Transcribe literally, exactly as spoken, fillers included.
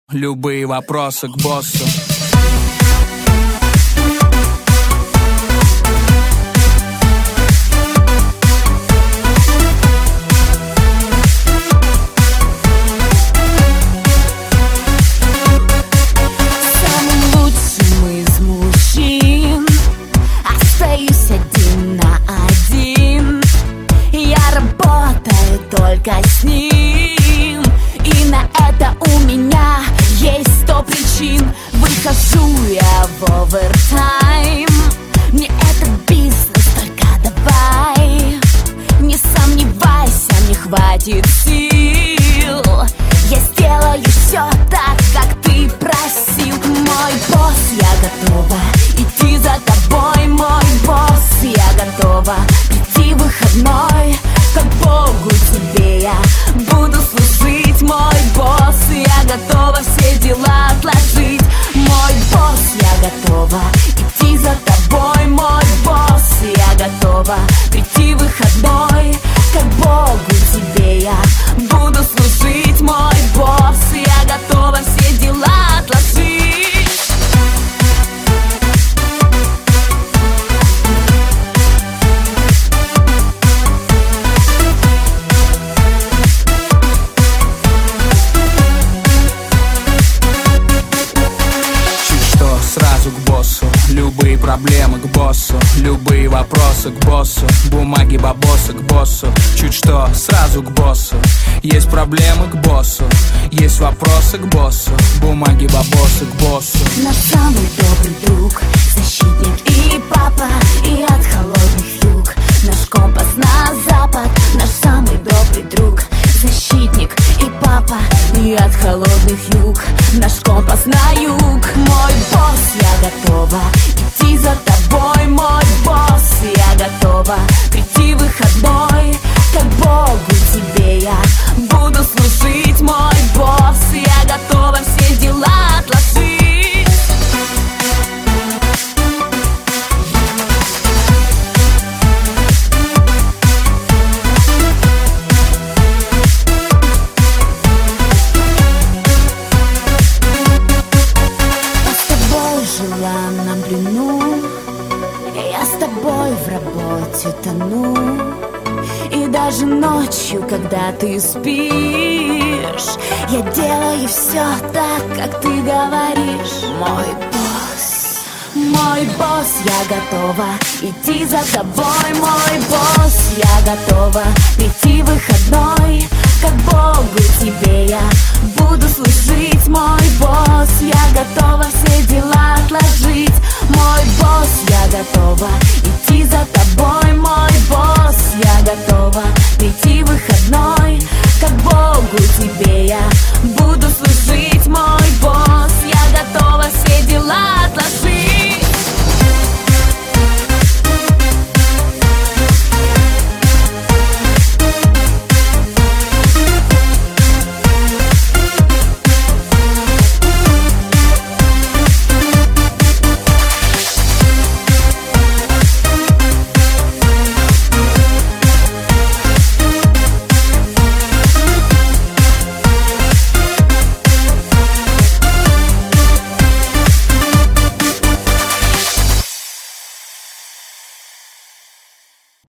Любые вопросы к боссу. Только с ним. И на это у меня есть сто причин. Выхожу я в овертайм. Мне это бизнес, только давай. Не сомневайся, мне хватит сил. Я сделаю все так, как ты просил. Мой босс, я готова идти за тобой. Мой босс, я готова прийти в выходной. Как Богу тебе я буду служить. Мой босс, я готова все дела отложить. Мой босс, я готова идти за тобой. Мой босс, я готова прийти в выходной. Как Богу тебе я буду служить. Мой босс, я готова все дела отложить. Сразу к боссу, любые проблемы к боссу, любые вопросы к боссу, бумаги, бабосы к боссу. Чуть что, сразу к боссу. Есть проблемы к боссу, есть вопросы к боссу, бумаги, бабосы к боссу. Наш самый добрый друг, защитник и папа, и от холодных юг наш компас на запад. Наш самый добрый друг, защитник и папа, и от холодных юг наш компас на юг. Мой босс, я готова идти за тобой. Мой босс, я готова прийти в выходной. Как Богу тебе я буду служить. Мой босс, я готова все дела отложить. Я с тобой в работе тону. И даже ночью, когда ты спишь, я делаю все так, как ты говоришь. Мой босс, мой босс, я готова идти за тобой. Мой босс, я готова прийти в выходной. Как Богу тебе я буду служить. Мой босс, я готова все дела отложить. Мой босс, я готова идти за тобой. Мой босс, я готова прийти в выходной. Как Богу тебе я буду служить. Мой босс, я готова все дела отложить.